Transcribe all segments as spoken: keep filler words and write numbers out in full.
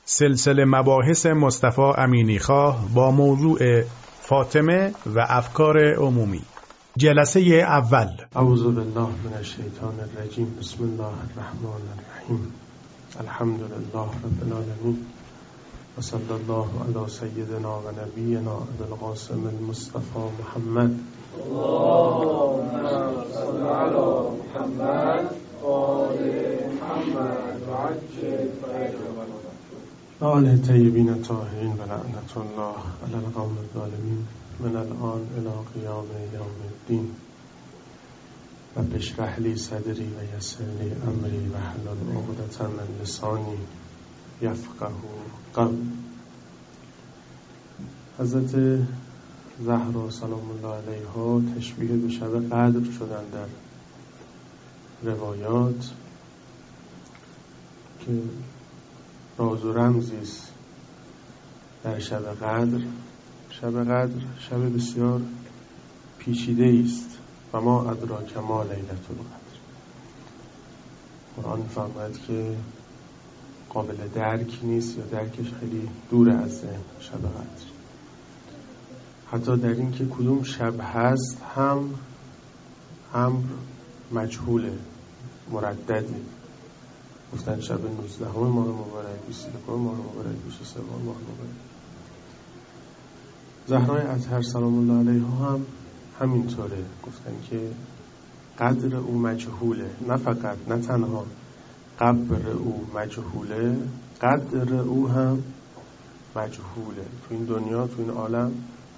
سلسله مباحث مصطفی امینیخواه با موضوع فاطمه و افکار عمومی. جلسه اول. اعوذ بالله من الشیطان الرجیم. بسم الله الرحمن الرحیم. الحمد لله رب العالمین و صلی الله علی سیدنا و نبینا ابوالقاسم المصطفى محمد. اللهم صل علی محمد و آل محمد و عجل فرجهم و آل طیبین الطاهرین و لعنت الله علی القوم الظالمین من الان الی قیام یوم الدین. رب اشرح لی صدری و یسر لی امری و احلل عقدة من لسانی یفقهوا قولی. حضرت زهرا سلام الله علیها تشبیه به شب قدر شدن در روایات که راز و رمزی است در شب قدر. شب قدر شب بسیار پیچیده است و ما ادراک ما لیلة القدر. قرآن فرماید که قابل درک نیست یا درکش خیلی دور از ذهن شب قدر. حتی در این که کدوم شب هست هم امر مجهوله، مردده. گفتن شب نوزدهم ماه مبارک، بیست و یکم ماه مبارک، بیست و سوم ماه مبارک. زهرای اطهر سلام الله علیها هم همینطوره، گفتن که قدر او مجهوله. نه فقط، نه تنها قبر او مجهوله، قدر او هم مجهوله. تو این دنیا، تو این عالم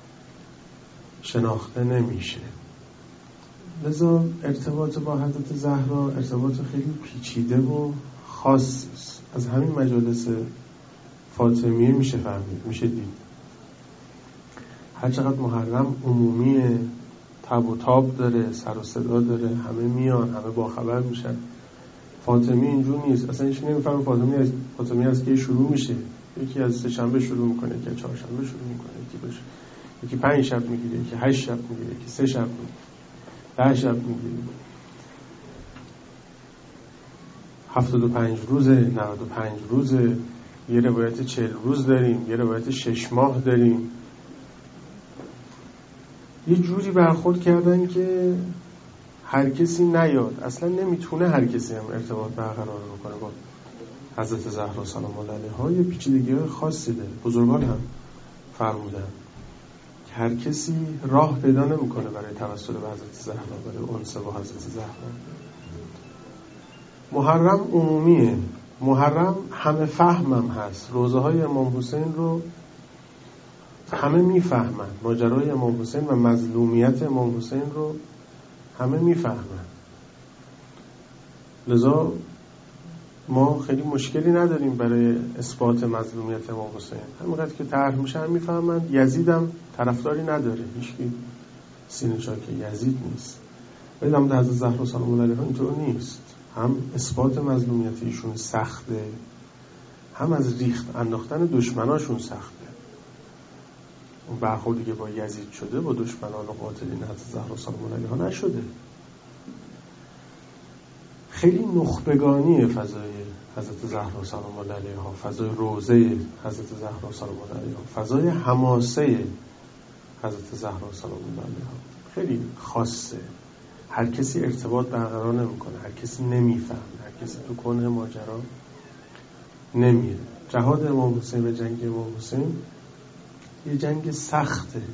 شناخته نمیشه. لذا ارتباط با حضرت زهرا ارتباط خیلی پیچیده و خاص است. از همین مجالس فاطمیه میشه فهمید، میشه دید. هر چقدر محرم عمومیه، تب و تاب داره، سر و صدا داره، همه میان، همه باخبر میشن. فاطمی اینجور نیست. اصلا هیچ نمیفهمه فاطمی از فاطمی از کی شروع میشه. یکی از سه شنبه شروع میکنه، یکی از چهار شنبه شروع میکنه، یکی باشه یکی پنج شب میگیره، یکی هشت شب میگیره، یکی سه شب میگیره، ده شب میگیره، هفتاد و پنج روزه، نود و پنج روزه. یه روایت چهل روز داریم، یه روایت شش ماه داریم. یه جوری برخورد کردن که هر کسی نیاد، اصلا نمیتونه هر کسی هم ارتباط برقرار بکنه با حضرت زهرا سلام الله علیها. یه پیچیدگی‌های خاصی داره. بزرگان هم فرمودن که هر کسی راه پیدا نمیکنه برای توسل به حضرت زهرا، برای انس با حضرت زهرا. محرم عمومیه، محرم همه فهمم هست. روزه های امام حسین رو همه میفهمن، ماجرای امام حسین و مظلومیت امام حسین رو همه میفهمن. لذا ما خیلی مشکلی نداریم برای اثبات مظلومیت امام حسین. همینقدر که طرح میشه هم میفهمن. یزید هم طرفداری نداره، هیچکی سینه چاک یزید نیست. ولی هم در حضرت زهرا سلام الله علیها اینطور نیست. هم اثبات مظلومیت ایشون سخته، هم از ریخت انداختن دشمناشون سخته. اون برخوردی که با یزید شده با دشمنان و قاتلین حضرت زهرا سلام الله علیها نشده. خیلی نخبگانیه فضای حضرت زهرا سلام الله علیها، فضای روضه حضرت زهرا سلام الله علیها، فضای حماسه حضرت زهرا سلام الله علیها خیلی خاصه. هر کسی ارتباط برقرار نمیکنه، هر کسی نمیفهمه، هر کسی تو کنه ماجرا نمیره. جهاد امام حسین و جنگ امام حسین یه جنگ سخته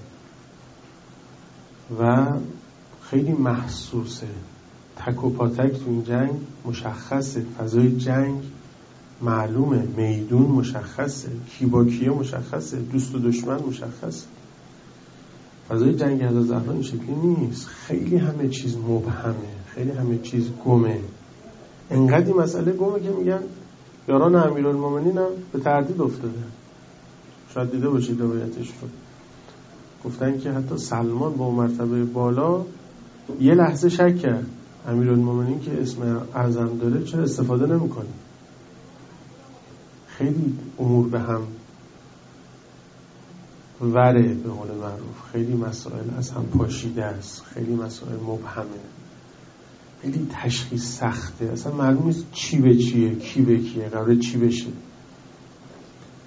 و خیلی محسوسه. تک و پاتک تو این جنگ مشخصه. فضای جنگ معلومه، میدون مشخصه، کی با کیه مشخصه، دوست و دشمن مشخصه. فضای جنگ حضرت زهرا این شکلی نیست. خیلی همه چیز مبهمه، خیلی همه چیز گمه. انقدر این مسئله گمه که میگن یاران امیرالمومنین هم به تردید افتاده. شاید دیده باشید روایتش رو. گفتن که حتی سلمان با مرتبه بالا یه لحظه شک کرد امیرالمومنین که اسم اعظم داره چرا استفاده نمی‌کنه. خیلی امور به هم وره، به قول معروف. خیلی مسائل از هم پاشیده است، خیلی مسائل مبهمه، خیلی تشخیص سخته. اصلا معلوم نیست چی به چیه، کی به کیه، قراره چی بشه.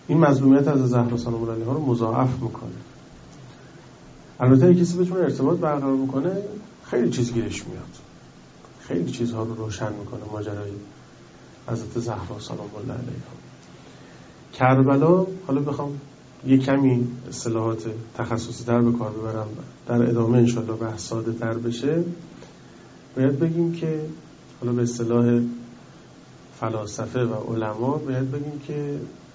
این مظلومیت از زهرا سلام الله علیها رو مضاعف میکنه. البته اگه کسی بتونه ارتباط برقرار میکنه خیلی چیز گیرش میاد، خیلی چیزها رو روشن میکنه ماجرای حضرت زهرا سلام الله علیها. کربلا، حالا بخوام یه کمی اصطلاحات تخصصی تر به کار ببرم در ادامه انشالله بحث ساده تر بشه، باید بگیم که حالا به اصطلاح فلاسفه و علما باید بگیم که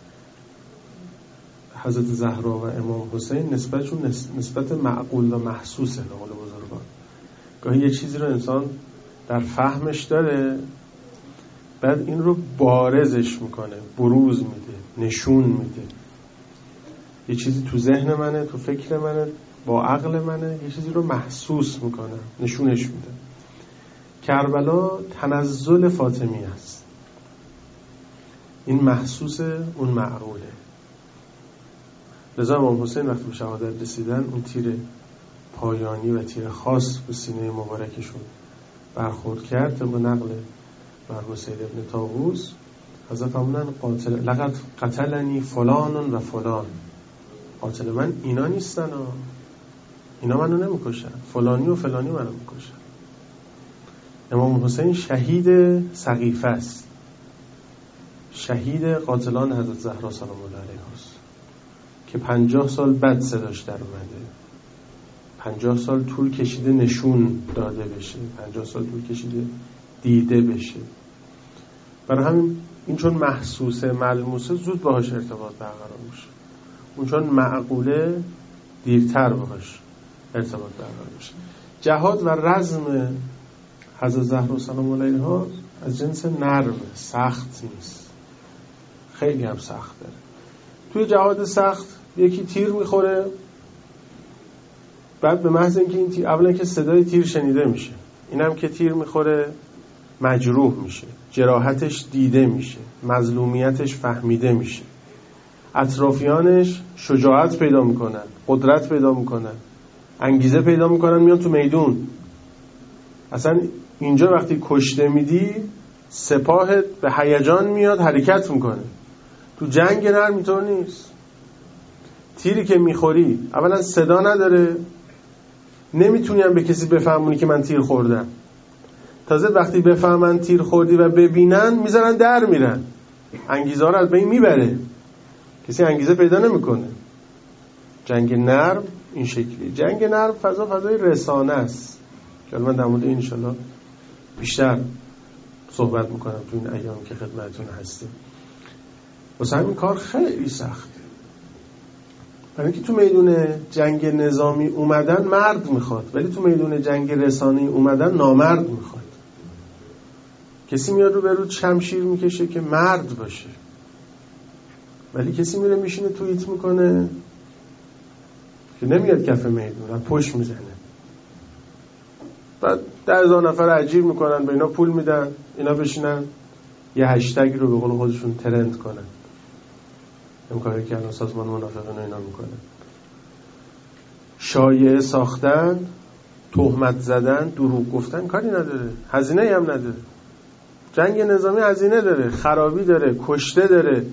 حضرت زهرا و امام حسین نسبتشون نسبت معقول و محسوسه. به قول بزرگان گاهی یه چیزی رو انسان در فهمش داره، بعد این رو بارزش میکنه، بروز میده، نشون میده. یه چیزی تو ذهن منه، تو فکر منه، با عقل منه، یه چیزی رو محسوس میکنه، نشونش میده. کربلا تنزل فاطمی است. این محسوس، اون معقوله. لذا امام حسین وقتی به شهادت رسیدن اون تیر پایانی و تیر خاص به سینه مبارکشون برخورد کرد. طبق نقل مرحوم سید ابن طاووس حضرت فرمودن قاتل لقد قتلنی فلان و فلان، قاتل من اینا نیستن ها، اینا منو نمیکشن، فلانی و فلانی منو میکشن. امام حسین شهید سقیفه است، شهید قاتلان حضرت زهرا سلام الله علیها است که پنجاه سال بعد صداش در اومده، پنجاه سال طول کشیده نشون داده بشه، پنجاه سال طول کشیده دیده بشه. برای همین این چون محسوسه، ملموسه، زود باهاش ارتباط برقرار میشه. اون چون معقوله دیرتر باهاش ارتباط برقرار میشه. جهاد و رزم حضرت زهرا سلام الله علیها از جنس نرم، سخت نیست، خیلی هم سخت داره. توی جهاد سخت یکی تیر میخوره، بعد به محض اینکه این تیر، اولا که صدای تیر شنیده میشه، اینم که تیر میخوره مجروح میشه، جراحتش دیده میشه، مظلومیتش فهمیده میشه، اطرافیانش شجاعت پیدا میکنن، قدرت پیدا میکنن، انگیزه پیدا میکنن، میان تو میدون. اصلا اینجا وقتی کشته میدی سپاهت به هیجان میاد، حرکت میکنه. تو جنگ نرم اینطور نیست. تیری که میخوری اولا صدا نداره، نمیتونی هم به کسی بفهمونی که من تیر خوردم. تازه وقتی بفهمن تیر خوردی و ببینن میذارن در میرن، انگیزه رو از بین میبره، کسی انگیزه پیدا نمیکنه. جنگ نرم این شکلی. جنگ نرم فضا فضای رسانه است که من در مورد این انشالله بیشتر صحبت میکنم تو این ایام که خدمتتون هستیم. واسه همین کار خیلی سخته، برای اینکه تو میدون جنگ نظامی اومدن مرد میخواد، ولی تو میدون جنگ رسانه‌ای اومدن نامرد میخواد. کسی میاد رو به رو شمشیر میکشه که مرد باشه، ولی کسی میره میشینه توییت میکنه که نمیاد کف میدون، پشت میزنه. بعد ده هزار نفر اجیر میکنن، به اینا پول میدن، اینا بشینن یه هشتگ رو به قول خودشون ترند کنن. این کاری که الان سازمان منافقین اینا میکنه. شایعه ساختن، تهمت زدن، دروغ گفتن کاری نداره، هزینه‌ای هم نداره. جنگ نظامی هزینه داره، خرابی داره، کشته داره.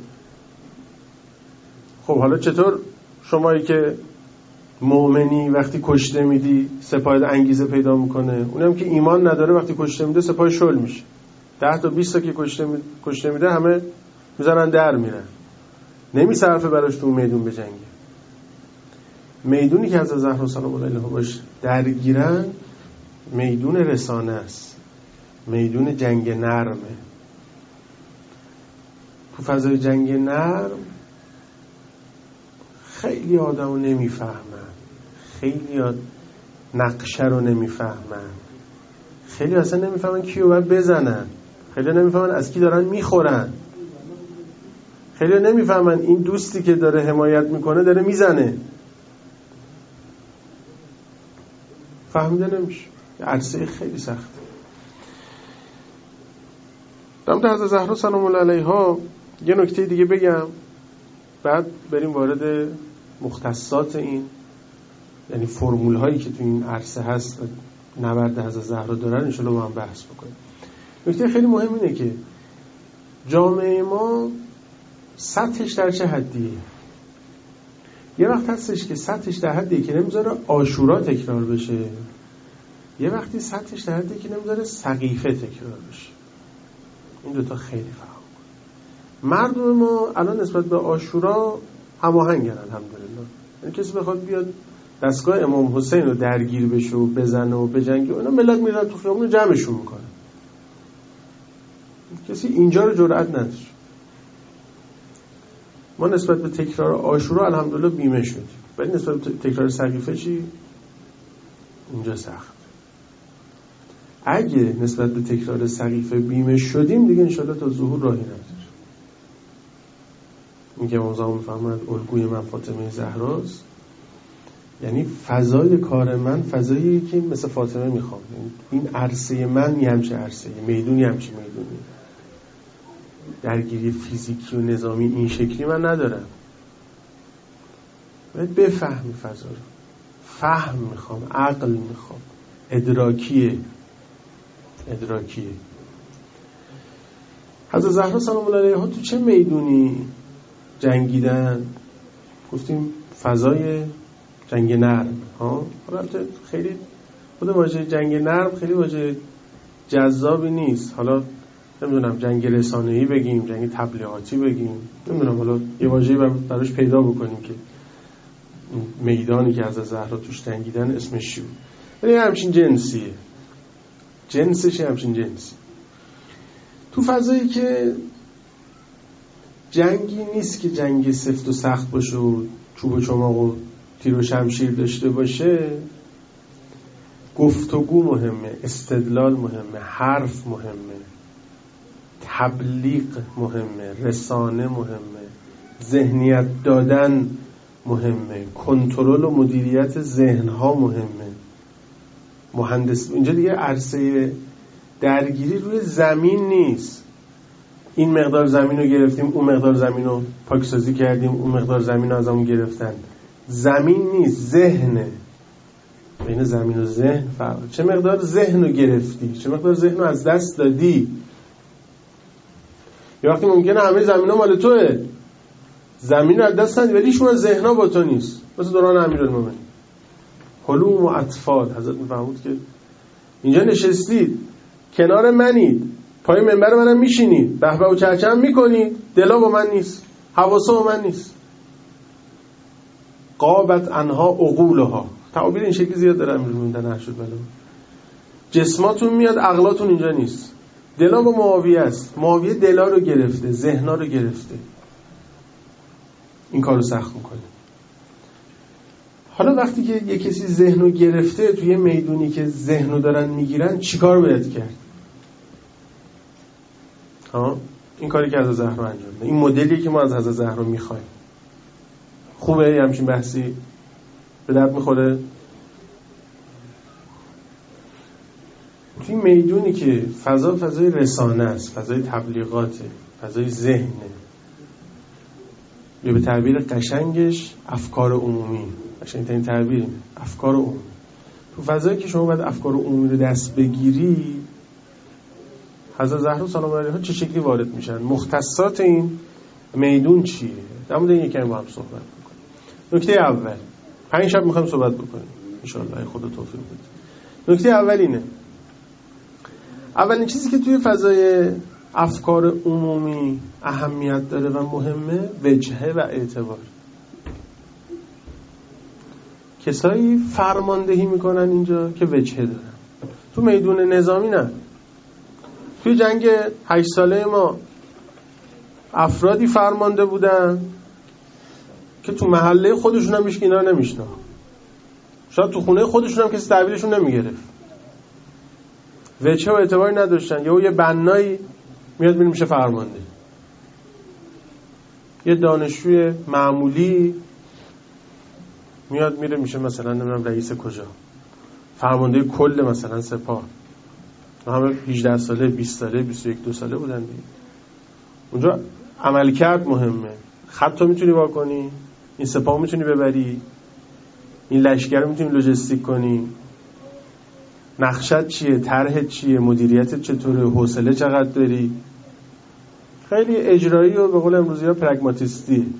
خب حالا چطور شمایی که مؤمنی وقتی کشته میدی سپاهت انگیزه پیدا میکنه؟ اونم که ایمان نداره وقتی کشته میده سپاه شل میشه. ده تا بیست تا که کشته می... کشته میده همه میذارن در میرن، نمیصرفه براش تو میدون بجنگه. میدونی که از زهرا سلام الله علیها باش درگیرن میدون رسانه است، میدون جنگ نرمه. تو فضای جنگ نرم خیلی آدمو نمیفهمن، خیلی آد... نقشه رو نمیفهمن، خیلی اصلا نمیفهمن کیو باید بزنن، خیلی نمیفهمن از کی دارن میخورن، خیلی نمیفهمن این دوستی که داره حمایت میکنه داره میزنه. فهمیده نمیشه. عرصه خیلی سخته. دمت حضرت زهرا سلام الله علیها یه نکته دیگه بگم، بعد بریم وارد مختصات این، یعنی فرمول هایی که تو این عرصه هست و نبرد حضرت زهرا دارن انشالله با هم بحث بکنیم. نکته خیلی مهم اینه که جامعه ما سطحش در چه حدیه؟ یه وقت هستش که سطحش در حدیه که نمیذاره عاشورا تکرار بشه، یه وقتی سطحش در حدیه که نمیذاره سقیفه تکرار بشه. این دوتا خیلی فرق کنه. مردم ما الان نسبت به عاشورا هماهنگن الحمدلله. یعنی کسی بخواد بیاد دستگاه امام حسین رو درگیر بشه و بزنه و بجنگه، اونا ملت میرن تو خیابون جمعشون میکنه. کسی اینجا رو جرئت نداره. ما نسبت به تکرار عاشورا الحمدلله بیمه شدیم، ولی نسبت به تکرار سقیفه چی؟ اینجا سخت. اگه نسبت به تکرار سقیفه بیمه شدیم دیگه انشاءالله تا ظهور راهی نداره. میگه امام زمان میفرماید الگوی من فاطمه زهراست، یعنی فضای کار من فضایی که مثل فاطمه میخوام. این عرصه من یه همچه عرصه، میدونی همچه میدونی، درگیری فیزیکی و نظامی این شکلی من ندارم. باید بفهمی فضا رو. فهم میخوام، عقل میخوام، ادراکیه ادراکیه حضرت زهرا سلام الله علیها تو چه میدونی جنگیدن؟ گفتیم فضای جنگ نرم. ها البته خیلی خود واژه جنگ نرم خیلی واژه جذابی نیست. حالا نمیدونم جنگ رسانه‌ای بگیم، جنگ تبلیغاتی بگیم، نمیدونم حالا یه واژه‌ای براش پیدا بکنیم که میدانی که از زهرا توش جنگیدن اسمش چی بود. ولی همچین جنسیه، جنسش همچین جنسی. تو فضایی که جنگی نیست که جنگ سفت و سخت باشه و چوب و چماق و تیر و شمشیر داشته باشه، گفتگو مهمه، استدلال مهمه، حرف مهمه، تبلیغ مهمه، رسانه مهمه، ذهنیت دادن مهمه، کنترل و مدیریت ذهنها مهمه. مهندس اینجا دیگه عرصه درگیری روی زمین نیست. این مقدار زمین رو گرفتیم، اون مقدار زمین رو پاکسازی کردیم، اون مقدار زمین رو از همون گرفتن. زمین نیست، ذهنه. بین زمین و ذهن فرق. چه مقدار ذهن رو گرفتی، چه مقدار ذهن رو از دست دادی. یه وقتی ممکنه همه زمین ها مال توه، زمین رو از دست ندی ولی شما ذهن ها با تو نیست. مثل دوران امیرالمومنین حلوم و اطفال. حضرت میفرمود که اینجا نشستید کنار منید، پای منبر منم میشینید، به به و چهچه میکنید، دلا با من نیست، حواسا با من نیست. قابت انها عقولها. تعابیر این شکلی زیاد داره امیرالمومنین نشد. بله جسماتون میاد، عقلاتون اینجا نیست. دلا با معاویه است. معاویه دلا رو گرفته، ذهنا رو گرفته. این کارو سخت میکنه. حالا وقتی که یه کسی ذهنو گرفته توی میدونی که ذهنو دارن میگیرن چیکار باید کرد؟ ها این کاری که حضرت زهرا انجام داد، این مدلی که ما از حضرت زهرا میخوایم. خوبه یه همچین بحثی به درد میخوره؟ توی میدونی که فضا فضای رسانه است، فضای تبلیغاته، فضای ذهنه، یا به تعبیر قشنگش افکار عمومی، قشنگترین تعبیر افکار عمومی. تو فضایی که شما باید افکار عمومی رو دست بگیری، حضرت زهرا سلام الله علیها چه شکلی وارد میشن؟ مختصات این میدون چیه؟ در مورد این یکم با هم صحبت میکنیم. نکته اول، پنج شب میخوایم صحبت بکنیم ان شاء الله، خدا توفیق بده. نکته اول اینه، اولین چیزی که توی فضای افکار عمومی اهمیت داره و مهمه وجهه و اعتبار. کسایی فرماندهی میکنن اینجا که وجهه دارن. تو میدون نظامی نه. توی جنگ هشت ساله ما افرادی فرمانده بودن که تو محله خودشون هم اینا رو نمیشناخت. شاید تو خونه خودشون هم کسی تحویلشون نمیگرفت. وجهه و اعتباری نداشتن. یا یه بنایی میاد میره میشه فرمانده. یه دانشجوی معمولی میاد میره میشه مثلا نمیدونم رئیس کجا، فرمانده کل مثلا سپاه. همه هجده ساله، بیست ساله، بیست و یک دو ساله بودن دیگه. اونجا عملکرد مهمه. خط رو میتونی واکنی، این سپاه میتونی ببری، این لشکر رو میتونی لوجستیک کنی، نقشت چیه، طرحت چیه، مدیریتت چطوره، حوصله چقدر داری. خیلی اجرایی و به قول امروزی ها پرگماتیستی.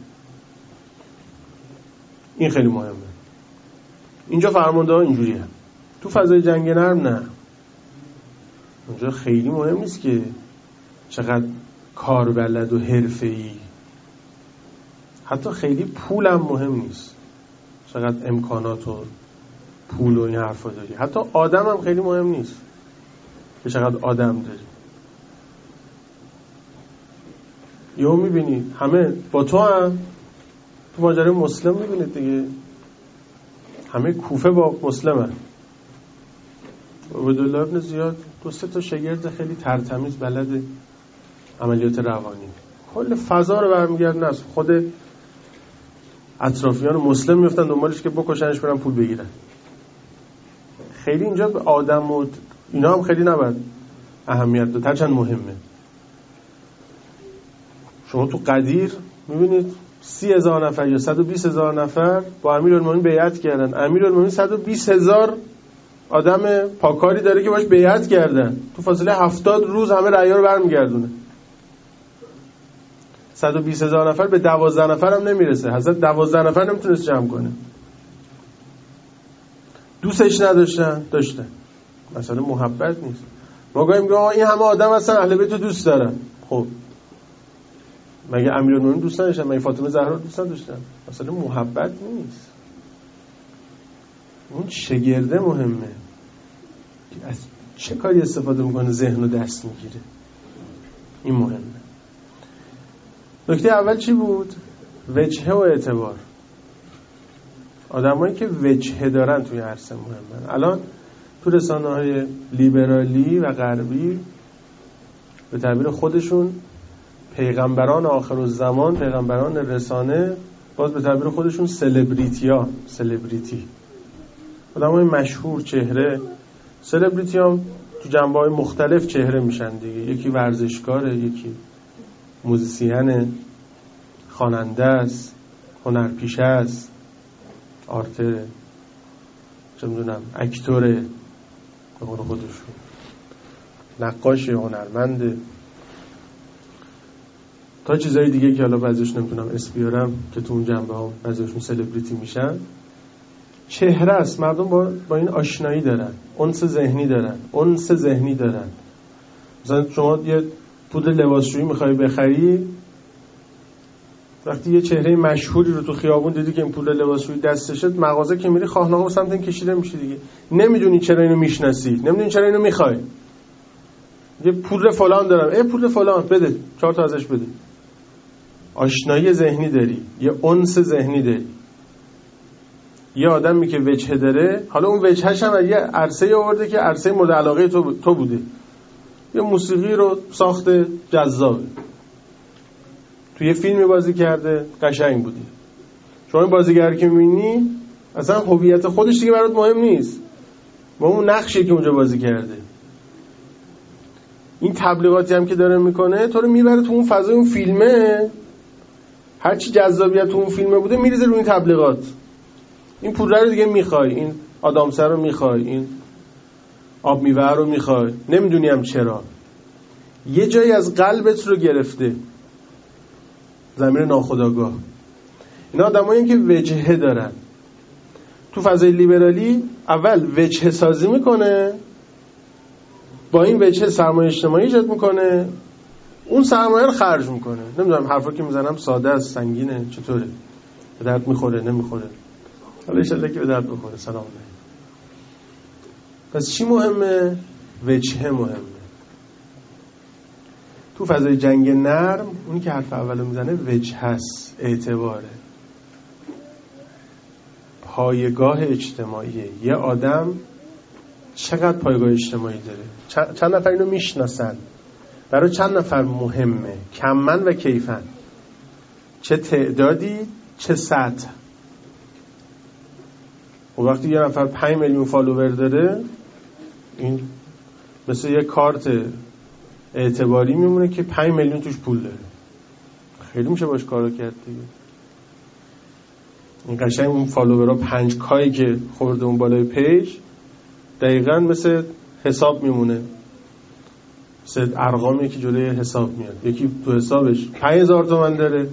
این خیلی مهمه. اینجا فرمانده ها اینجوری هم. تو فضای جنگ نرم نه، اونجا خیلی مهم نیست که چقدر کار بلد و حرفه‌ای، حتی خیلی پولم مهم نیست، چقدر امکانات و پول و این حرفا داری، حتی آدم هم خیلی مهم نیست که چقدر آدم داری. یهو میبینی همه با تو هم تو ماجرای مسلم میبینید دیگه، همه کوفه با مسلم هم. عبدالله ابن زیاد دو سه تا شاگرد خیلی ترتمیز بلد عملیات روانی، کل فضا رو برمیگردن از خود اطرافیان مسلم میفتن دنبالش که بکشنش برن پول بگیرن. خیلی اینجا به آدم و اینا هم خیلی نباید اهمیت داد، هرچند مهمه. شما تو قدیر میبینید سی هزار نفر یا صد و بیست هزار نفر با امیرالمومنین بیعت کردن. امیرالمومنین صد و بیست هزار آدم پاکاری داره که باش بیعت کردن، تو فاصله هفتاد روز همه رأی‌ها رو برمیگردونه. صد و بیست هزار نفر به دوازده نفر هم نمیرسه. حضرت دوازده نفر نمیتونست جمع کنه. دوستش نداشتن، داشتن. مثلا محبت نیست. ما گاهی میگیم این همه آدم هستن اهل بیت رو دوست دارن. خب مگه امیرالمومنین دوست نداشتن؟ مگه فاطمه زهرا دوست نداشتن؟ مثلا محبت نیست. اون شگرده مهمه که از چه کاری استفاده میکنه ذهن رو دست میگیره. این مهمه. نکته اول چی بود؟ وجهه و اعتبار. آدمایی که وجهه دارن توی عرصه مهمن. الان تو رسانه‌های لیبرالی و غربی به تعبیر خودشون پیغمبران آخرالزمان، پیغمبران رسانه، باز به تعبیر خودشون سلبریتی ها، سلبریتی آدمای مشهور، چهره. سلبریتی ها تو جنبه‌های مختلف چهره میشن دیگه. یکی ورزشکاره، یکی موزیسینه، خواننده است، هنرپیشه است، آرتره، چه میدونم اکتوره به قول خودشون، نقاشه، هنرمنده، تا چیزهای دیگه که حالا بعضیش نمیتونم اسم بیارم که تو اون جنبه ها بعضیشون سلبریتی میشن. چهره است. مردم با, با این آشنایی دارن، انس ذهنی دارن، انس ذهنی دارن. مثلا شما یه پودر لباسشویی میخوای بخری، وقتی یه چهره مشهوری رو تو خیابون دیدی که این پودر لباسشویی دستشه، مغازه که میری خواه ناخواه سمت این کشیده میشه دیگه. نمیدونی چرا اینو میشناسی، نمیدونی چرا اینو میخوای. یه پودر فلان دارم، ای پودر فلان بده، چهار تا ازش بده. آشنایی ذهنی داری، یه انس ذهنی داری. یه آدمی که وجهه داره، حالا اون وجهش هم یه عرصه آورده که عرصه مورد علاقه تو تو بوده، یه موسیقی رو ساخته جذابه، تو یه فیلمی بازی کرده قشنگ بودی. شما این بازیگر که می‌بینی اصلا هویت خودش دیگه برات مهم نیست، با اون نقشی که اونجا بازی کرده. این تبلیغاتی هم که داره میکنه تو رو میبره تو اون فضای اون فیلمه، هرچی جذابیت تو اون فیلمه بوده میریزه روی این تبلیغات. این پودر رو دیگه میخوای، این آدامسه رو میخوای، این آب میوه رو میخوای، نمیدونیم چرا. یه جایی از قلبت رو گرفته، ضمیر ناخودآگاه. اینا آدمایی که وجهه دارن. تو فضای لیبرالی اول وجهه سازی میکنه، با این وجهه سرمایه اجتماعی ایجاد میکنه، اون سرمایه رو خرج میکنه. نمیدونم حرفا که میزنم ساده است، سنگینه، چطوره؟ به درد میخوره نمیخوره؟ حالا ان شاءالله که به درد بخوره. سلام علیکم. پس چی مهمه؟ وجهه مهمه. تو فضای جنگ نرم اونی که حرف اولو میزنه وجه هست، اعتباره، پایگاه اجتماعیه. یه آدم چقدر پایگاه اجتماعی داره، چند نفر اینو میشناسن، برای چند نفر مهمه، کمن و کیفن، چه تعدادی چه سطح. و وقتی یه نفر پنج میلیون فالوور داره، این مثل یه کارت اعتباری میمونه که پنج میلیون توش پول داره. خیلی میشه باش کارو کرد دیگه. این قشنگ اون فالوورها پنج کایی که خورده اون بالای پیج دقیقاً مثل حساب میمونه. سه ارقام یکی جلوی حساب میاد، یکی تو حسابش پنج هزار تومان داره،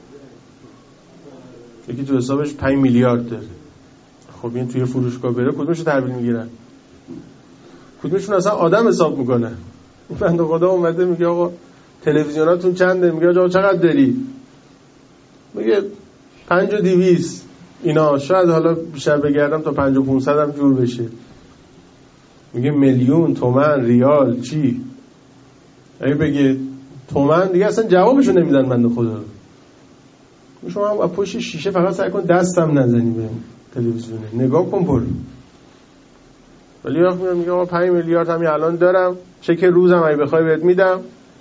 یکی تو حسابش پنج میلیارد داره. خب این توی فروشگاه بره کدومشو تحویل میگیرن؟ کدومشون اصلا آدم حساب میکنه؟ این بنده خدا اومده میگه آقا تلویزیوناتون چنده؟ میگه آقا چقدر داری؟ میگه پنج و دیویس. اینا شاید حالا بیشتر بگردم تا پنج و پونصد هم جور بشه. میگه میلیون تومن ریال چی؟ اگه بگه تومن دیگه اصلا جوابشو نمیدن بنده خدا. شما هم پشت شیشه فقط سعی کن دستم نزنی به تلویزیونه، نگاه کن پر. ولی وقت میگم میگه آقا پنج میلیارد همین الان دارم، چک روزم اگه بخوای بهت میدم،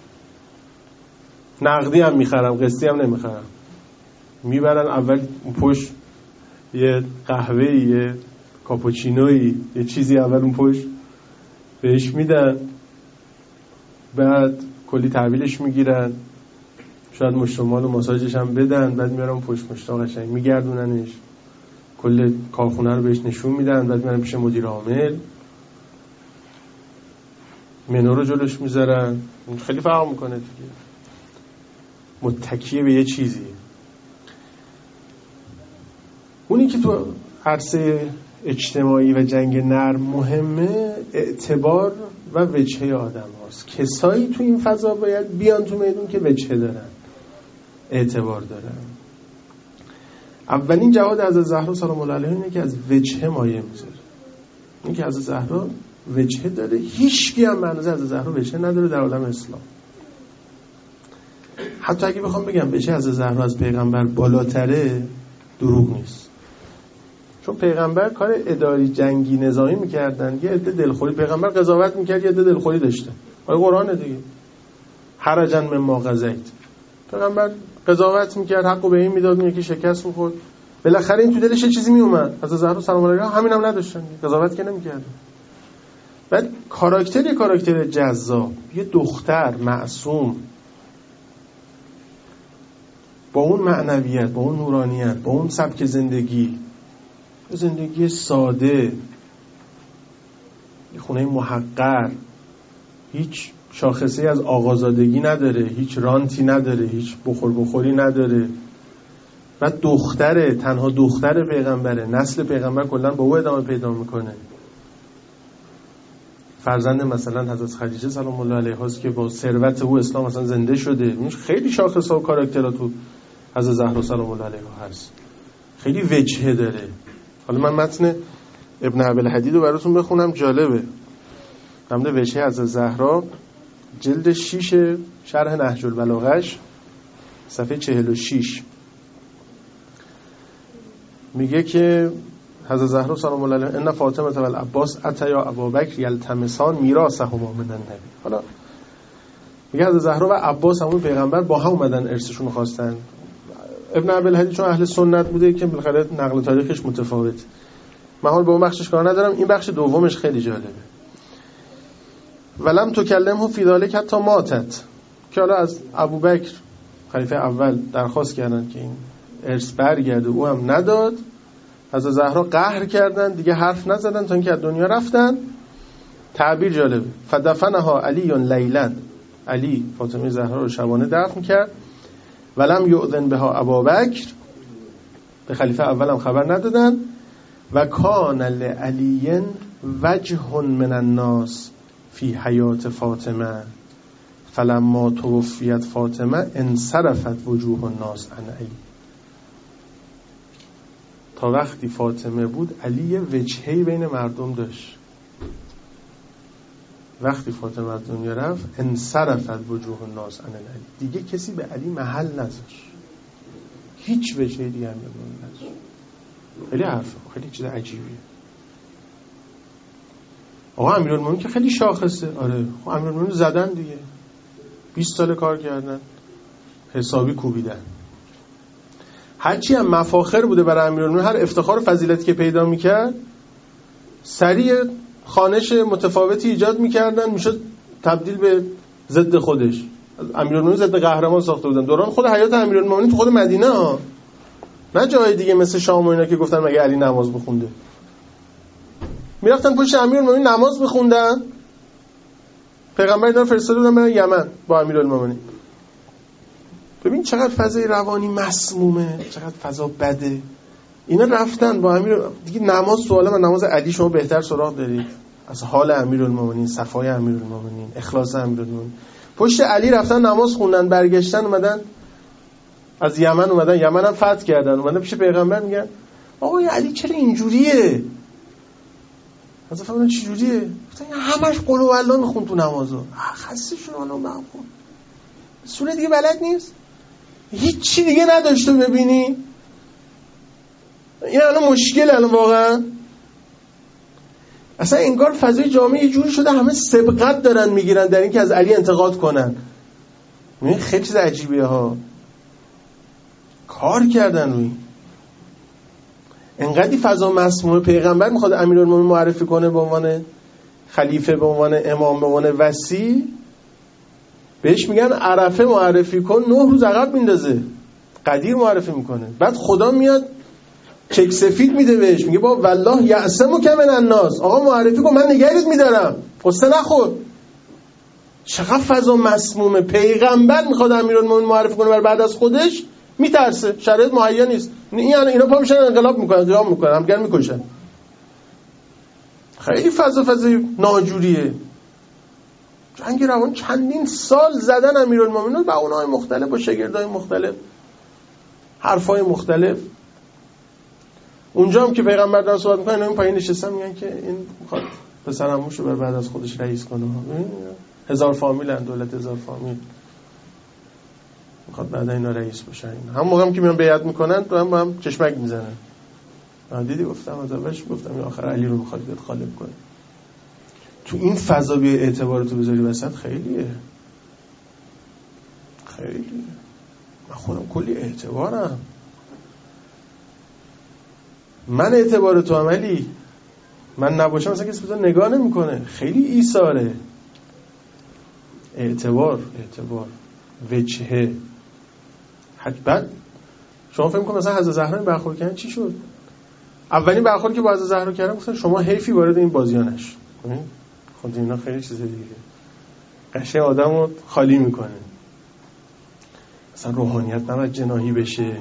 نقدی هم میخرم قسطی هم نمیخرم. میبرن اول پشت یه قهوه، یه کاپوچینوی، یه چیزی اول اون پشت بهش میدن، بعد کلی تحویلش میگیرن، شاید مشتمال و ماساژش هم بدن، بعد میارن پشت مشتا قشنگ میگردوننش، کل کارخونه رو بهش نشون میدن، بعد میارن پیش مدیر عامل، منو رو جلوش میذارن. خیلی فرق میکنه دیگه، متکیه به یه چیزی. اونی که تو عرصه اجتماعی و جنگ نرم مهمه، اعتبار و وجهه آدم هاست. کسایی تو این فضا باید بیان تو میدون که وجهه دارن، اعتبار دارن. اولین جهاد حضرت زهرا سلام الله علیها اینه که از وجهه مایه میذاره. این که حضرت زهرا وجهه داره، هیچ کی هم معنی حضرت زهرا وجهه نداره در عالم اسلام. حتی اگه بخوام بگم وجهه حضرت زهرا از پیغمبر بالاتره، دروغ نیست. چون پیغمبر کار اداری جنگی نظامی میکردن، یه عده دلخوری، پیغمبر قضاوت میکرد، یه عده دلخوری داشته. آیه قرآن دیگه، حرجا مما قضیت، پیغمبر قضاوت میکرد، حقو به این میداد، اون یکی شکست میخورد، بالاخره این تو دلش یه چیزی میومد. حضرت زهرا سلام الله علیها همین هم نداشتن، قضاوت که نمیکردن. بعد کاراکتر یه کاراکتر جذاب، یه دختر معصوم با اون معنویت، با اون نورانیت، با اون سبک زندگی، زندگی ساده، یه خونه محقر، هیچ شاخصه‌ای از آقازادگی نداره، هیچ رانتی نداره، هیچ بخور بخوری نداره. و دختره، تنها دختر پیغمبره، نسل پیغمبر کلا با او ادامه پیدا میکنه. فرزند مثلا حضرت خدیجه سلام الله علیها است که با ثروت او اسلام مثلا زنده شده. خیلی شاخص‌ها و کاراکترها تو حضرت زهرا سلام الله علیها هست، خیلی وجهه داره. حالا من متن ابن ابوالحدید رو براتون بخونم، جالبه. نمده وجهه حضرت زهرا، جلد شیش شرح نهج البلاغه‌اش، صفحه چهل و شش، میگه که حضرت زهرا سلام الله علیها ان فاطمه و العباس اتیا ابابکر یلتمسان میراثهما من النبی. حالا میگه حضرت زهرا و عباس همون پیغمبر با هم اومدن ارثشون خواستن. ابن ابوالحدید چون اهل سنت بوده که بالاخره نقل تاریخش متفاوته، من حال به اون بخشش کار ندارم. این بخش دومش خیلی جالبه. ولم تکلمه فی ذلک حتی ماتت، که حالا از ابوبکر خلیفه اول درخواست کردن که این ارث برگرده، او هم نداد. حضرت زهرا قهر کردن، دیگه حرف نزدن تا اینکه از دنیا رفتن. تعبیر جالبه، فدفنها علی لیلا، علی فاطمه زهرا رو شبانه دفن کرد. ولم یؤذن بها ابوبکر، به خلیفه اول هم خبر ندادن. و کان لعلی وجه من الناس فی حیات فاطمه فلما توفیت فاطمه انصرفت وجوه الناس عن علی. تا وقتی فاطمه بود علی وجهی بین مردم داشت، وقتی فاطمه از دنیا رفت انصرفت وجوه الناس عن علی، دیگه کسی به علی محل نذاشت، هیچ وجهی دیگه هم نذاشت. خیلی حرفه، خیلی چیز عجیبیه. آقا امیرالمومنین که خیلی شاخصه. آره خب امیرالمومنین زدن دیگه، بیست سال کار کردن، حسابی کوبیدن. هرچی هم مفاخر بوده برای امیرالمومنین، هر افتخار و فضیلتی که پیدا میکرد سریع خانش متفاوتی ایجاد میکردن، میشد تبدیل به ضد خودش. امیرالمومنین ضد قهرمان ساخته بودن دوران خود حیات امیرالمومنین تو خود مدینه ها، نه جای دیگه مثل شام و اینا که گفتن مگه علی نماز بخونده. میرفتن پشت امیرالمومنین نماز بخوندن، پیغمبر اینا فرستاده بودن برای یمن با امیرالمومنین. ببین چقدر فضای روانی مسمومه، چقدر فضا بده. اینا رفتن با امیر دیگه نماز سواله من نماز علی شما بهتر سراغ دارید از حال امیرالمومنین، صفای امیرالمومنین، اخلاص امیرالمومنین. پشت علی رفتن نماز خوندن، برگشتن اومدن از یمن اومدن، یمن هم فتح کردن، اومدن پیش پیغمبر میگن آقای علی چرا اینجوریه؟ حضرت فرمودن چه جوریه؟ گفتن همش قل و الله میخون تو نمازو. خسته شدم الان بخون. سوره دیگه بلد نیست. هیچ چی دیگه نداشته ببینی؟ این الان مشکل الان واقعا. اصلا انگار فضای جامعه یه جوری شده همه سبقت دارن میگیرن در اینکه از علی انتقاد کنن. این خیلی چیز عجیبیه ها. کار کردن روی انقدی فضا مسموم. پیغمبر میخواد امیرالمومنین معرفی کنه به عنوان خلیفه، به عنوان امام، به عنوان وصی، بهش میگن عرفه معرفی کن، نه روز عقب میندازه، قدیر معرفی میکنه. بعد خدا میاد چک سفید میده بهش، میگه با والله یعصمک من الناس، آقا معرفی کن من نگهت میدارم، قصه نخور. چقدر فضا مسمومه. پیغمبر میخواد امیرالمومنین معرفی کنه بر بعد از خودش، میترسه، شرایط مهیا نیست. اینا اینا پا میشن انقلاب میکنن، قیام میکنن، همگر میکشن. خیلی فضا فضای ناجوریه. جنگ روان چندین سال زدن امیرالمومنین با اونهای مختلف، با شاگردای مختلف، حرفای مختلف. اونجا هم که پیغمبر دارن صحبت میکنن، اینا این پایین نشستن میگن که این میخواد پسر عموشو بر بعد از خودش رئیس کنه. هزار فامیلن، دولت هزار فامیل، میخواد بعدا اینا رئیس بشن. هم موقعی که میان بیعت میکنن تو هم با هم چشمک میزنن. دیدی گفتم از اولش گفتم آخر علی رو میخواد بیاد غالب کنه. تو این فضا بیا اعتبارتو بذاری وسط، خیلیه خیلیه. من خودم کلی اعتبارم. من اعتبار تو عملی من نباشم مثلا کسی بزن نگاه نمیکنه. خیلی ایثاره. اعتبار اعتبار وجهه. بعد شما فکر می‌کنید مثلا حضرت زهرا برخورد کردن چی شد؟ اولین برخوردی که با حضرت زهرا کردن گفتن شما حیفی وارد این بازی‌ها نش. خود اینا خیلی چیز دیگه. قشه آدمو خالی میکنه. مثلا روحانیت نباید جناحی بشه.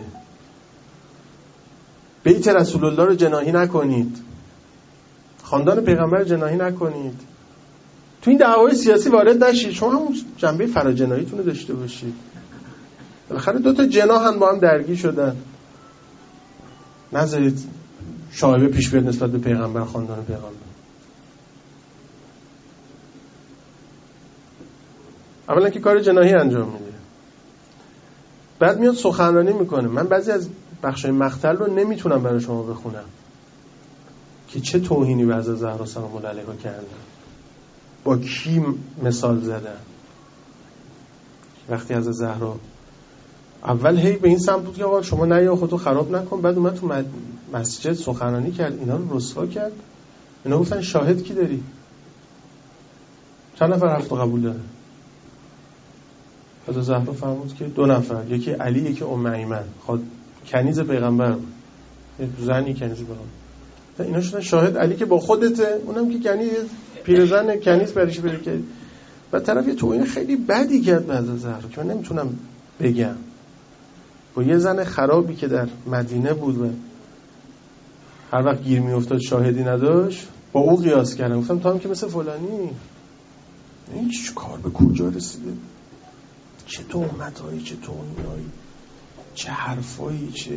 بیت رسول الله رو جناحی نکنید. خاندان پیغمبر جناحی نکنید. تو این دعوای سیاسی وارد نشید. شما هم جنبه فراجناحیتون رو داشته باشید. بالاخره دو تا جناح هم با هم درگیر شدن. نذارید شایبه پیش بیاد نسبت به پیغمبر، خاندان پیغمبر. اولا که کار جناحی انجام میده، بعد میاد سخنرانی میکنه. من بعضی از بخشای مقتل رو نمیتونم برای شما بخونم که چه توهینی به حضرت زهرا سلام الله علیها کردن، با کی مثال زدن. وقتی حضرت زهرا اول هی به این سمت بود که آقا شما نیا خودتو خراب نکن، بعد اومد تو مسجد سخنرانی کرد، اینا رو رسوا کرد. اینا گفتن شاهد کی داری؟ چند نفر رفت و قبول داره؟ حضرت زهرا فرمود که دو نفر، یکی علی یکی ام ایمن، خود کنیز پیغمبر بود، زنی کنیز پیغمبر. اینا شدن شاهد. علی که با خودته، اونم که کنیز پیرزن کنیز برش بره کرد. و طرف یه توهین خیلی بدی کرد به حضرت زهرا که من نمیتونم بگم. با یه زن خرابی که در مدینه بود و هر وقت گیر میافتاد شاهدی نداشت، با او قیاس کردم. گفتم تو هم که مثل فلانی. این چه کار به کجا رسیده؟ چه تهمتایی، چه توهینایی، چه حرفایی، چه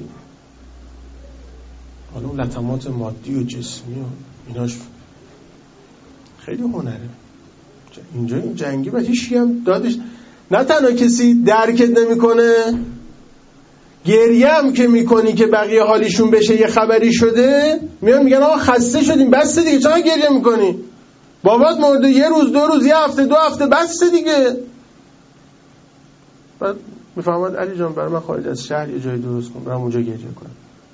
حالا اون لطمات مادی و جسمی و ایناش خیلی هنره. اینجا این جنگی و هیچی هم دادش. نه تنها کسی درکت نمیکنه، گریه هم که میکنی که بقیه حالیشون بشه یه خبری شده، میان میگن آقا خسته شدیم بس دیگه، چرا گریه میکنی؟ بابات مرده یه روز دو روز یه هفته دو هفته بس دیگه. بعد میفهمد علی جان برای من خارج از شهر یه جایی درست کن، برام اونجا گریه کنم.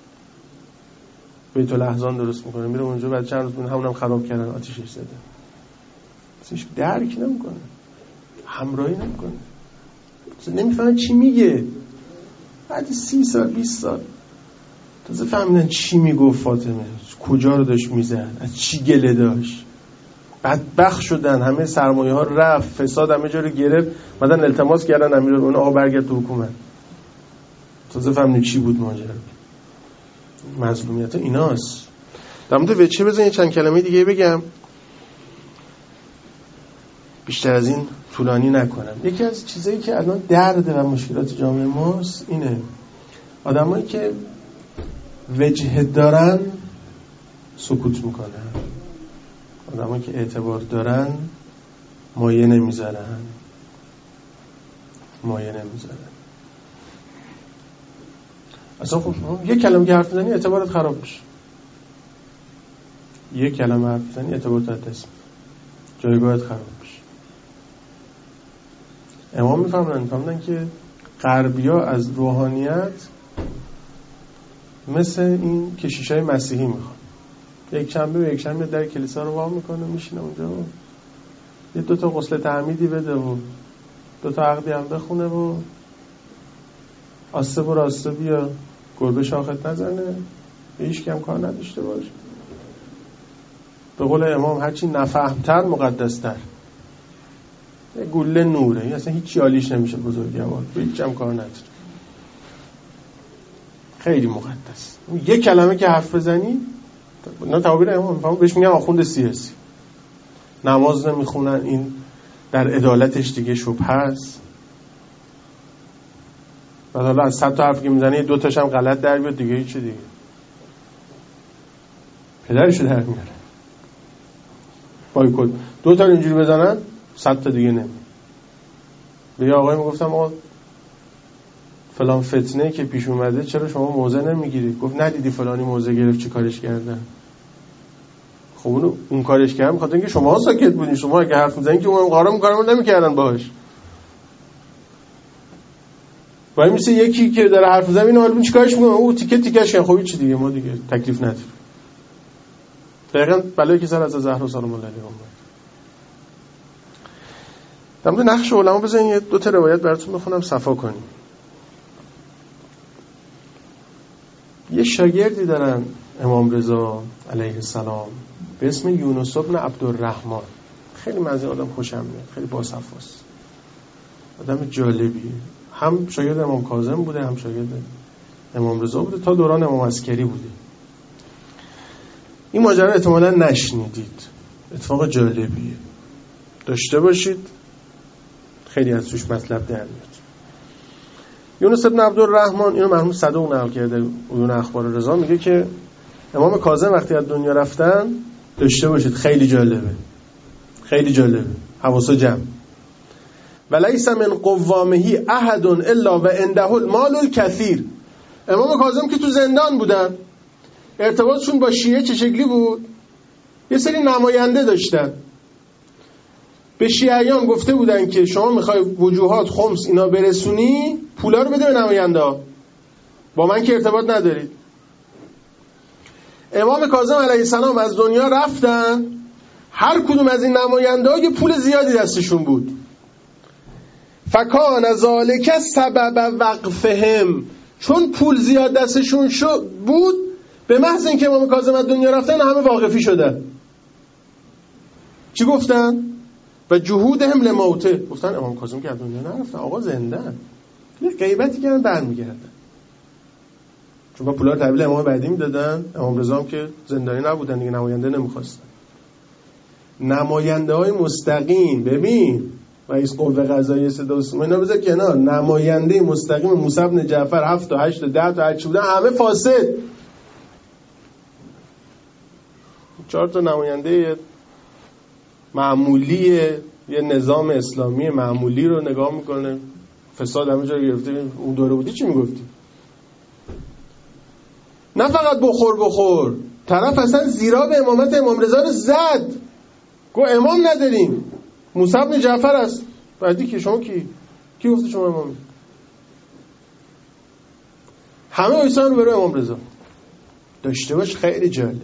بیت الاحزان درست میکنه، میره اونجا، بعد چند روز همونم خراب کردن، آتیشش زدن. هیچ درک نمیکنه، همراهی نمیکنه، نمیفهمه چی میگه. بعد سی سال بیست سال تازه فهمیدن چی میگفت فاطمه، کجا رو داشت میزن، از چی گله داشت. بدبخت شدن، همه سرمایه ها رفت، فساد همه جا رو گرفت، بعدن التماس کردن امیرالمومنین آقا برگرد تو حکومت. تازه فهمیدن چی بود ماجرا. مظلومیت ایناست. در مورد وچه بزنین چند کلمه دیگه بگم، بیشتر از این طولانی نکنم. یکی از چیزایی که الان درد و مشکلات جامعه ماست اینه، آدمایی که وجه دارن سکوت میکنن، آدمایی که اعتبار دارن مایه نمیذارن مایه نمیذارن اصلا خب یک کلمه که حرف بزنی اعتبارت خراب میشه، یک کلمه حرف بزنی اعتبارت از دست میره، جایگاهت خراب میشه. امام میفهمن میفهمن که غربی‌ها از روحانیت مثل این کشیشای مسیحی میخوان، یک شنبه و یک شنبه در کلیسا رو وا میکنه، میشینه اونجا و یه دوتا غسل تعمیدی بده و دوتا عقدی هم بخونه و آسته برو آسته بیا، گربه شاخت نزنه، به هیچ کم کار نداشته باش. به قول امام هرچی نفهمتر مقدستر. یه گوله نوره، این اصلا هیچ یالیش نمیشه بزرگوار، به هیچ کم کار نداره، خیلی مقدس. یه کلمه که حرف بزنی، نه تعبیر امام میفهمم، بهش میگن آخوند سیاسی. نماز نمیخونن، این در عدالتش دیگه شبهه است. بعد حالا از صد تا حرف که میزنه دو تاش هم غلط در بیاد دیگه، هیچ دیگه پدرشو در میاره. بایکوت دو تا اینجوری بزنن صد تا دیگه نمی. به یه آقای میگفتم آقا فلان فتنه که پیش اومده چرا شما موضع نمیگیرید؟ گفت ندیدی فلانی موضع گرفت چی کارش کردن؟ خب اونو اون کارش کردن میخواد اینکه شما ساکت بودین، شما اگه حرف میزنین که اون قرارم کارمون نمیکردن باهاش. وای میشه یکی که داره حرف میزنه اینو حالا چیکارش میکنه؟ او تیکه تیکش کنه، خب چی دیگه، ما دیگه تکلیف نداریم. دقیقاً بلایی که سر از زهرا سلام الله علیها اومد. در مورد نقش علما بزنین یه دو تا روایت براتون بخونم صفا کنیم. یه شاگردی دارن امام رضا علیه السلام به اسم یونس بن عبدالرحمن. خیلی من از این آدم خوشم میاد، خیلی باصفاست، آدم جالبیه. هم شاگرد امام کاظم بوده، هم شاگرد امام رضا بوده، تا دوران امام عسکری بوده. این ماجرا احتمالاً نشنیدید، اتفاق جالبیه، داشته باشید، خیلی از توش مطلب در میاد. یونس بن عبدالرحمن، اینو مرحوم صدوق نقل کرده عیون اخبار رضا، میگه که امام کاظم وقتی از دنیا رفتن، داشته باشید خیلی جالبه، خیلی جالبه، حواسا جمع. ولیس من قوامه احد الا و عنده المال الکثیر. امام کاظم که تو زندان بودن، ارتباطشون با شیعه چه شکلی بود؟ یه سری نماینده داشتن، به شیعیان گفته بودن که شما میخوای وجوهات خمس اینا برسونی، پولا رو بده به نماینده ها، با من که ارتباط ندارید. امام کاظم علیه السلام از دنیا رفتن، هر کدوم از این نماینده ها یه پول زیادی دستشون بود. فکان ذالک سبب وقفهم، چون پول زیاد دستشون شد بود، به محض اینکه امام کاظم از دنیا رفتن همه واقفی شدن. چی گفتن؟ و جهود هم لموته، گفتن امام کاظم که از دنیا نرفتن، آقا زندن، یه غیبتی کردن برمیگردن. چون با پولا رو تحویل امام بعدی میدادن، امام رضا هم که زندانی نبودن دیگه، نماینده نمیخواستن. نماینده های مستقیم، ببین رئیس قوه قضاییه صدا و سیما اینا بذار کنار، نماینده مستقیم موسی بن جعفر هفت تا هشت تا ده تا هرچی بودن همه فاسد. چهار تا نماینده معمولی یه نظام اسلامی معمولی رو نگاه میکنه، فساد همه جا گرفته. اون دوره بودی چی میگفتی؟ نه فقط بخور بخور، طرف اصلا زیرا به امامت امام رضا رو زد، گو امام نداریم، موسی بن جعفر است. بعدی که شما کی کی گفته شما امامی؟ همه ایسان رو برای امام رضا داشته باش. خیلی جالب.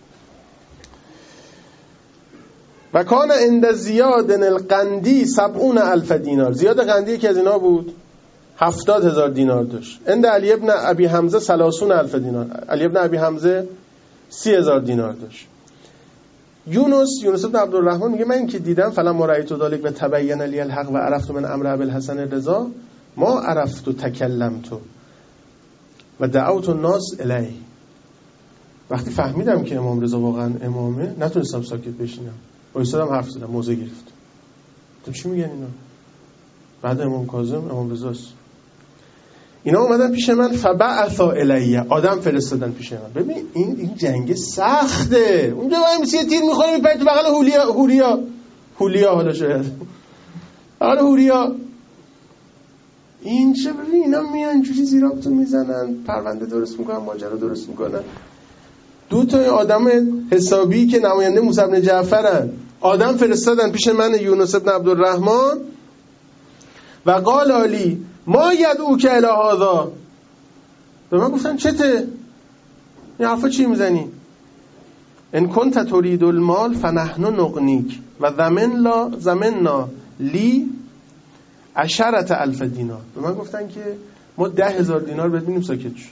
و کان عند زیاد القندی سبعون الف دینار. زیاد قندی که از اینا بود هفتاد هزار دینار داشت. عند علی ابن ابی حمزه سلاسون الف دینار. علی ابن ابی حمزه سی هزار دینار داشت. یونس یونس بن عبدالرحمن میگه من که دیدم فلما رأیت ذلک و تبین لی الحق و عرفت من امر ابوالحسن الرضا ما عرفت و تکلمت و دعوت الناس الیه. وقتی فهمیدم که امام رضا واقعا امامه نتونستم ساکت بشینم، وایسادم حرف زدم، موضع گرفتم. تو چی میگن اینا؟ بعد امام کاظم امام رضاست. اینا اومدن پیش من فبعثا الیه، آدم فرستادن پیش من. ببین این این جنگ سخته. اونجا وای میسی تیر میخوره میپره تو بغل هولیا هوریا هولیا حالا شاید حالا هوریا. این چه ببین اینا میان جوری زیرابتو میزنن، پرونده درست میکنن، ماجرا درست میکنن. دو تا آدم حسابی که نماینده موسی بن جعفرن آدم فرستادن پیش من یونس بن عبدالرحمن و قال علی ما یدعو که الی هذا. به من گفتن چته؟ این حرفا چی میزنی؟ ان کنت تريد المال فنحن نغنیک و ضمن لا ضمننا لی عشرة الف دینار. به من گفتن که ما ده هزار دینار بهت میدیم ساکت شو.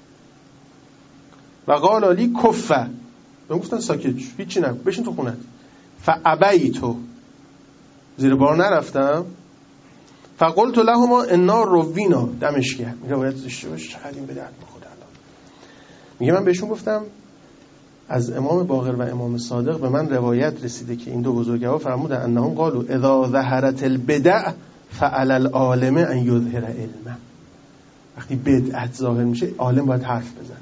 و قال علی کفه. به من گفتن ساکت شو، هیچی نگو، بشین تو خونت. فابیتو، زیر بار نرفتم. فقلت لهما انا روینا دمش کرد. روایت داشته باش چقدر این به درد میخوره الان. میگه من بهشون گفتم از امام باقر و امام صادق به من روایت رسیده که این دو بزرگوار فرمودن انهم قالوا اذا ظهرت البدع فعلى العالم ان یظهر علما. وقتی بدعت ظاهر میشه عالم باید حرف بزنه.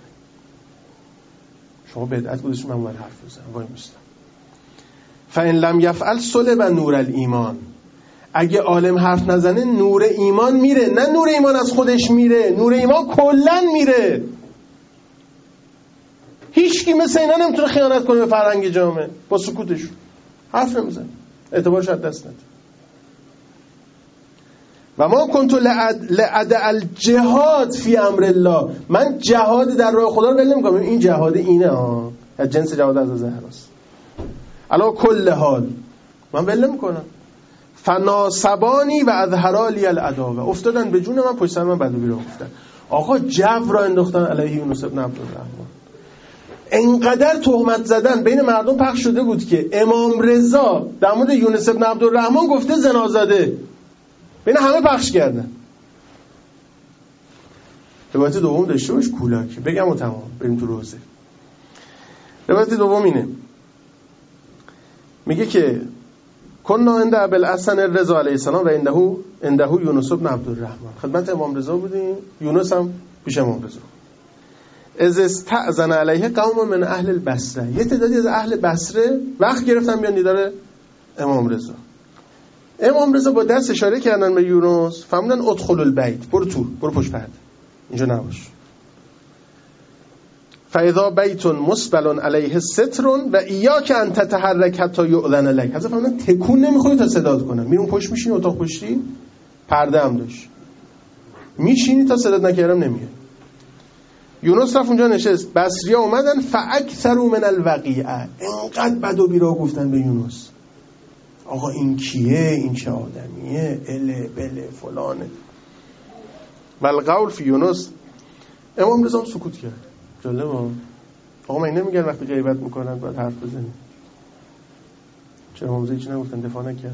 شما بدعت گذاشتید من باید حرف بزنم، وای مسلم. فان لم یفعل صلب نور الایمان. اگه عالم حرف نزنه نور ایمان میره. نه نور ایمان از خودش میره، نور ایمان کلن میره. هیچکی مثل اینا نمیتونه خیانت کنه به فرهنگ جامعه با سکوتش. حرف نمیزنه، اعتبارش از دست نده. و ما کنت لعد الجهاد فی امر الله. من جهاد در راه خدا رو ول نمیکنم. این جهاد اینه ها، از جنس جهاد از زهراست. علا کل حال من ول نمیکنم. فناسبانی و اظهرالی العداوه. افتادن به جون من، پشت سر من بد و بیرا گفتن. آقا جو را انداختن علیه یونس بن عبدالرحمن. انقدر تهمت زدن بین مردم پخش شده بود که امام رضا در مورد یونس بن عبدالرحمن گفته زنازاده. بین همه پخش کردن. روایت دوم داشته باش کولاک بگم و تمام بریم تو روزه. روایت دوم اینه، میگه که کنا عند ابوالحسن الرضا علیه السلام و عنده عنده یونس بن عبدالرحمن. خدمت امام رضا بودیم، یونس هم پیش امام رضا. از استأذن علیه قوم من اهل البصره. یه تعدادی از اهل بصره وقت گرفتن بیان دیدار امام رضا. امام رضا با دست اشاره کردن به یونس، فهمیدن ادخل البیت، برو تو، برو پشت پرده، اینجا نباش. فاذا بیت مسبل علیه ستر و ایاک ان تتحرک حتی یؤذن لک. حضرت فرمودن تکون نمیخوری تا صدات کنم. میرون پشت میشینی، اتاق پشتی پرده هم داشت، میشینی تا صدات نکردم نمیاد. یونس رفت اونجا نشست. بصریا اومدن فاکثروا من الوقیعه. اینقدر بد و بیرا گفتن به یونس. آقا این کیه؟ این چه آدمیه؟ اله بله فلانه. والقول فی یونس. امام رضا سکوت کرد. جالبه. آقا من نمیگن وقتی غیبت میکنن باید حرف بزنی؟ چرا امام رضا هیچ نگفتن، دفاع نکرد؟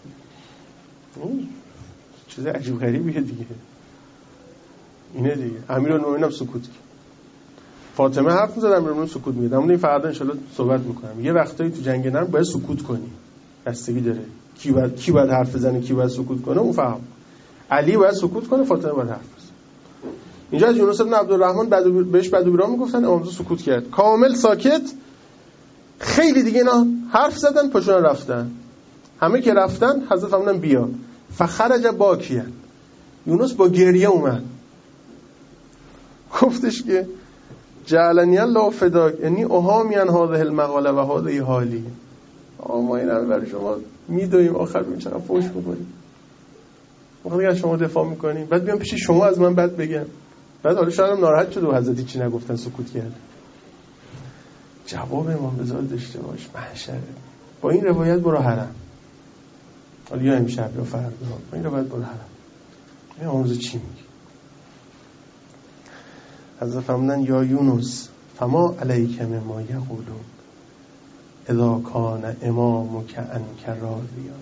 چیز عجیب غریبیه دیگه. اینه دیگه. امیرالمومنین هم سکوت کرد. فاطمه حرف می‌زد، امیرالمومنین سکوت می‌کرد. اما این فردا ان شاءالله صحبت می‌کنم. یه وقتایی تو جنگ نرم باید سکوت کنی. بستگی داره کی باید کی باید حرف بزنه، کی باید سکوت کنه. اون فهم. علی باید سکوت کنه، فاطمه باید حرف بزنه. اینجا از یونس بن عبدالرحمن بعد بهش بعد بیرا میگفتن، امام سکوت کرد، کامل ساکت. خیلی دیگه اینا حرف زدن، پاشون رفتن. همه که رفتن حضرت فرمودن بیا. فخرج باکیا. یونس با گریه اومد. گفتش که جعلنی الله فداک انی اهامی ان هذه المقاله و هذه حالی. آقا ما این رو برای شما میدویم، آخر ببین چقدر فوش می‌کنیم. ما دیگه شما دفاع می‌کنیم، بعد بیام پیش شما از من بد بگم. بعد حالا شاید ناراحت شد و حضرت چی نگفتن، سکوت کرد. جواب امام رضا داشته باش محشره. با این روایت برو حرم. حالا یا امشب یا فردا با این روایت برو حرم. این امام رضا چی میگه؟ حضرت فرمودن یا یونس فما علیک مما یقولون. اذا کان امامک عنک راضیا.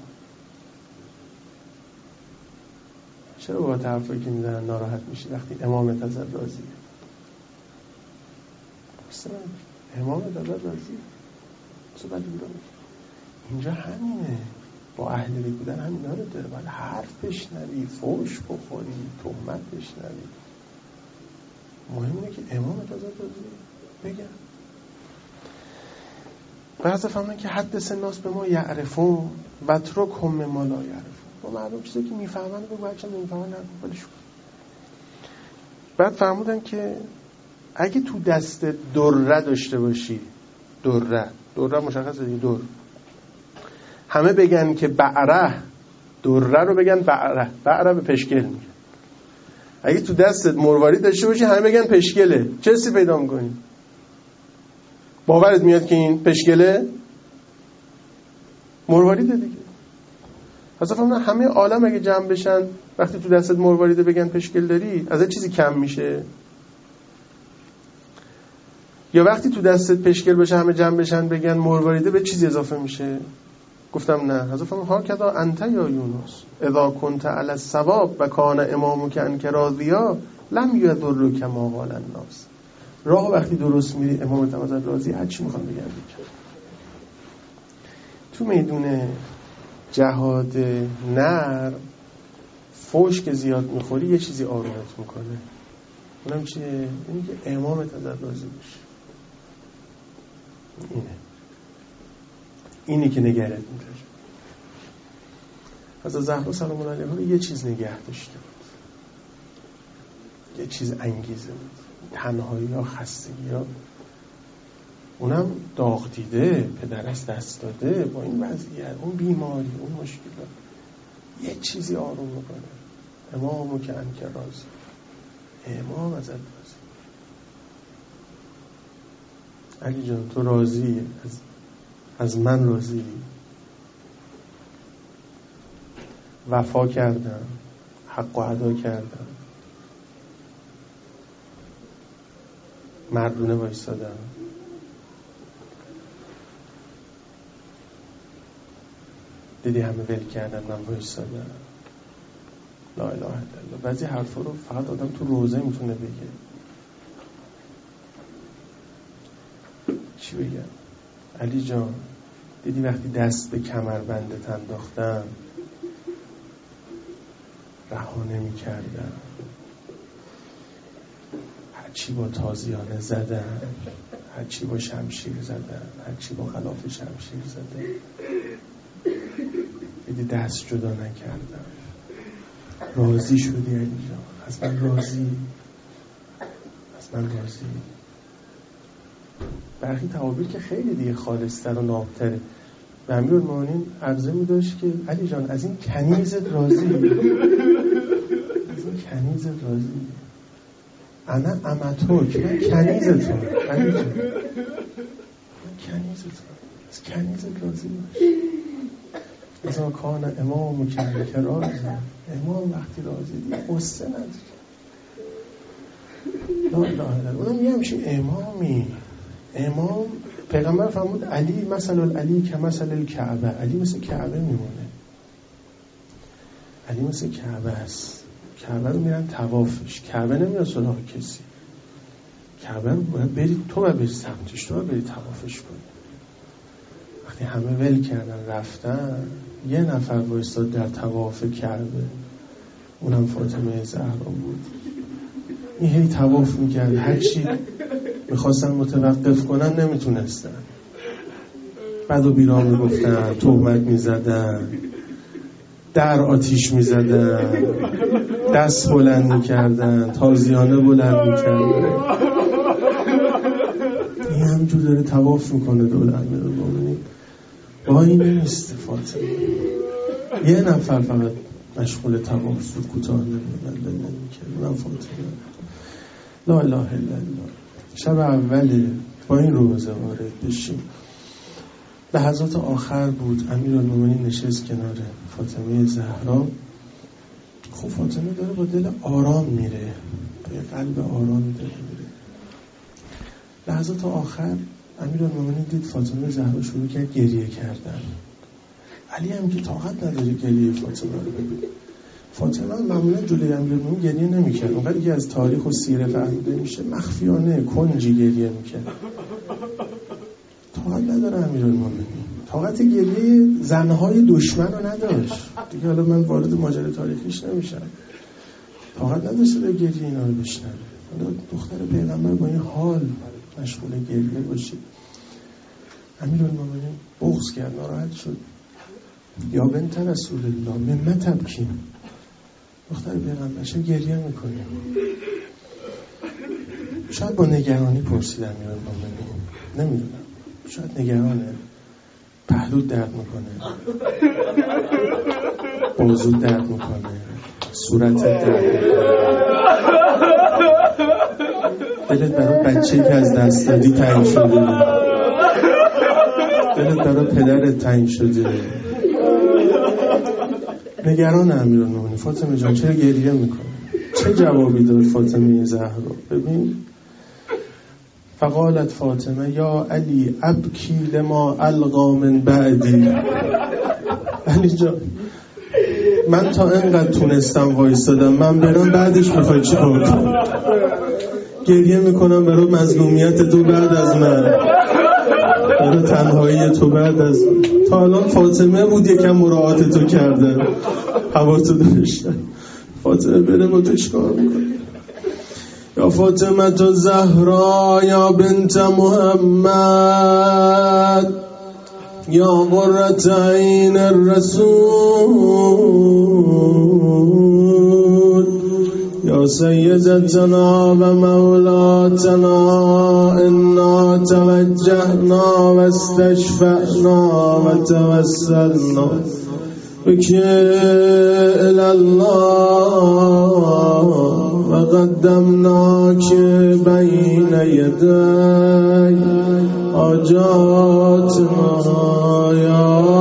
چرا با حرفایی که میزنن ناراحت میشی وقتی امامت ازت راضیه؟ اصلا امامت ازت راضیه. صحبت می‌کنم اینجا همینه، با اهل بیت بودن همینا رو داره. باید حرف بشنوی، فوش بخوری، تهمت بشنوی. مهم اینه که امامت ازت راضیه. بگم بعضی فهمن که حدث الناس به ما یعرفون و ترکهم ما لا یعرفون. با مردم چیزی که میفهمن بگو، هرچند نمیفهمن نگو، ولشون. بعد فهمودن که اگه تو دست دره داشته باشی، دره دره مشخصه دیگه، در همه بگن که بعره، دره رو بگن بعره، بعره به پشکل میگن. اگه تو دستت مروارید داشته باشی همه بگن پشکله، چه حسی پیدا میکنی؟ باورت میاد که این پشکله؟ مرواریده دیگه. اصلا فهمون همه عالم اگه جمع بشن وقتی تو دستت مرواریده بگن پشکل داری، از این چیزی کم میشه؟ یا وقتی تو دستت پشکل بشه همه جمع بشن بگن مرواریده، به چیزی اضافه میشه؟ گفتم نه. اصلا فهمون ها کذا انت یا یونس اذا کنت علی الصواب و کان امامک عنک راضیا لم یضرک ما قال الناس. راه وقتی درست میری امامت ازت راضی، هر چی میخوام بگم بگم. تو میدون جهاد نر فوش که زیاد میخوری یه چیزی آرومت میکنه. اونم چیه؟ اینی که امامت ازت راضی باشه. اینه اینی که نگرت میداره. حضرت زهرا سلام الله علیها رو یه چیز نگه داشته بود، یه چیز انگیزه بود. تنهایی ها، خستگی ها، اونم داغ دیده، پدرش دست داده با این وضعیت، اون بیماری، اون مشکلات، یه چیزی آروم میکنه. امامو که عنک راضی، امام ازت راضی. علی جان تو راضی از, از من راضی؟ وفا کردم، حق و ادا کردم، مردونه وایسادم. دیدی همه ول کردن، من وایسادم. لا اله الا الله. بعضی حرفا رو فقط آدم تو روزه میتونه بگه. چی بگم؟ علی جان دیدی وقتی دست به کمربندت انداختم رها نمی کردم، هرچی با تازیانه زدن، هرچی با شمشیر زدن، هرچی با غلاف شمشیر زدن، دیدی دست جدا نکردم. راضی شدی علی جان؟ از من راضی؟ از من راضی؟ برخی تعابیر که خیلی دیگه خالص‌تر و نابتره. و امیرالمومنین عرضه می داشت که علی جان از این کنیزت راضی؟ از این کنیزت راضی؟ انا امتوک، من کنیزتون علی جان، من کنیزتون، از کنیزت راضی باش. مثلا کان امامو که عنک راضی، امام وقتی راضی دیگه قصه نداره. لا اله الا الله. اونم یه همچین امامی. امام پیغمبر فرمود علی مثل العلی که مثل الکعبه، علی مثل کعبه میمونه. علی مثل کعبه است. کعبه رو میرن طوافش، کعبه نمیره سراغ کسی. کعبه رو باید برید، تو باید برید سمتش، تو باید برید طوافش کنی. وقتی همه ول کردن رفتن، یه نفر وایساد در طواف کعبه، اونم فاطمه زهرا بود. این هی طواف میکرد، هرچی میخواستن متوقف کنن نمیتونستن. بعد و بیرا میگفتن، تهمت میزدن، در آتیش میزدن، دست بلند میکردن، تازیانه بلند میکردن. این همجور داره طواف میکنه دور امیرالمومنین. با این نیست فاطمه. یه نفر فقط مشغول طواف بود، کوتاه نمیدن نمیکرد، اونم فاطمه. لا اله الا الله. شب اوله با این روزه وارد بشیم. لحظات آخر بود، امیرالمومنین نشست کنار فاطمه زهرا. خب فاطمه داره با دل آرام میره، با قلب آرام داره میره. لحظات آخر امیرالمومنین دید فاطمه زهرا شروع کرد گریه کردن. علی هم که طاقت نداره گریه فاطمه رو ببینه. فاطمه معمولا جلوی امیرالمومنین گریه نمی‌کرد. اونقدر که از تاریخ و سیره فهمیده میشه مخفیانه کنجی گریه می‌کرد. طاقت نداره امیرالمومنین. طاقت گریه زنهای دشمن رو نداشت. دیگه حالا من وارد ماجرای تاریخیش نمیشم. طاقت نداشت به گریه اینا رو بشنوه. حالا دختر پیغمبر با این حال مشغول گریه باشید. امیرالمومنین بغض کرد، ناراحت شد. یا بنت رسول الله مما تبکین، دختر پیغمبر چه گریه میکنه؟ شاید با نگرانی پرسید امیرالمومنین، نمیدونم، شاید نگرانه، پهلوت درد میکنه، بازوت درد میکنه، صورتت درد میکنه، دلت برای بچه‌ای که از دست دادی تنگ شده، دلت برای پدرت تنگ شده. نگران امیرالمومنین. فاطمه جان چرا گریه میکنه؟ چه جوابی داد فاطمه زهرا؟ ببین، فقالت فاطمه یا علی ابکی لما القا من بعدی. علی جان من تا اینقدر تونستم وایستادم، من برم بعدش میخوای چی کنم؟ گریه میکنم برای مظلومیت تو بعد از من، برای تنهایی تو بعد از من. تا الان فاطمه بود یکم مراعات تو کردن، هوا تو داشتن. فاطمه بره با تو چیکار میکنه؟ یا فاطمه تو زهرا یا بنت محمد یا قرة عین الرسول یا سیدتنا و مولاتنا انا توجهنا و استشفعنا و توسلنا بك الالله و قدمناک بین یدی حاجاتنا یا